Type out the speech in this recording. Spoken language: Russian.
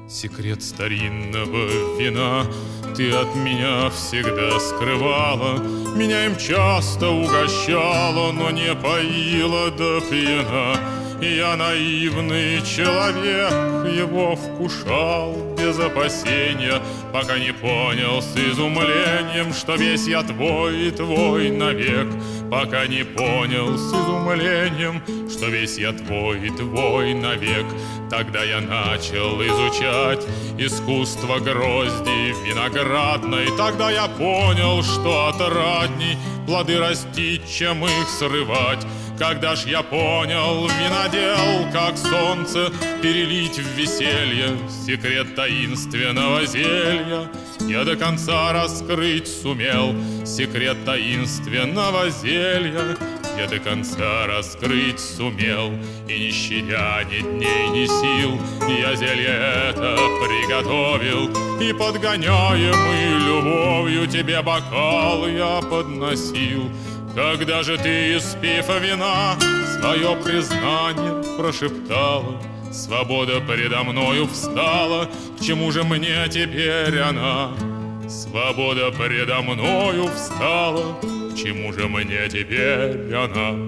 Секрет старинного вина ты от меня всегда скрывала. Меня им часто угощала, но не поила до пьяна. Я наивный человек, его вкушал без опасения, пока не понял с изумлением, что весь я твой и твой навек. Пока не понял с изумлением, что весь я твой и твой навек. Тогда я начал изучать искусство грозди виноградной. Тогда я понял, что отрадней плоды растить, чем их срывать. Когда ж я понял винодел, как солнце перелить в веселье секрет таинственного зелья, я до конца раскрыть сумел секрет таинственного зелья. Я до конца раскрыть сумел, и не щадя ни дней, ни сил, я зелье это приготовил, и подгоняемый любовью тебе бокал я подносил. Когда же ты, испив вина, свое признание прошептала, свобода передо мною встала, к чему же мне теперь она? Свобода передо мною встала, к чему же мне теперь она?